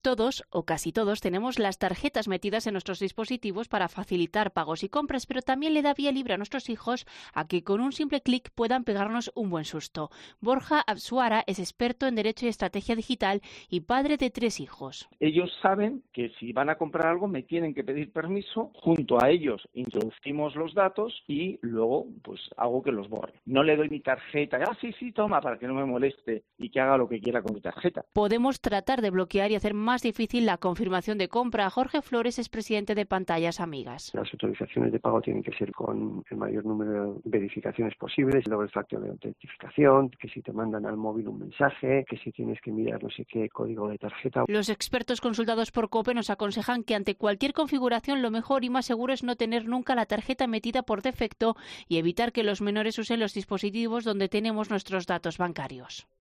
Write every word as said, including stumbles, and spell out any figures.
Todos, o casi todos, tenemos las tarjetas metidas en nuestros dispositivos para facilitar pagos y compras, pero también le da vía libre a nuestros hijos a que con un simple clic puedan pegarnos un buen susto. Borja Absuara es experto en Derecho y Estrategia Digital y padre de tres hijos. Ellos saben que si van a comprar algo me tienen que pedir permiso, junto a ellos introducimos los datos y luego pues hago que los borre. No le doy mi tarjeta, ah sí, sí, toma, para que no me moleste y que haga lo que quiera con mi tarjeta. Podemos tratar de bloquear y hacer más más difícil la confirmación de compra. Jorge Flores es presidente de Pantallas Amigas. Las autorizaciones de pago tienen que ser con el mayor número de verificaciones posibles, luego el factor de autentificación, que si te mandan al móvil un mensaje, que si tienes que mirar no sé qué código de tarjeta. Los expertos consultados por COPE nos aconsejan que ante cualquier configuración lo mejor y más seguro es no tener nunca la tarjeta metida por defecto y evitar que los menores usen los dispositivos donde tenemos nuestros datos bancarios.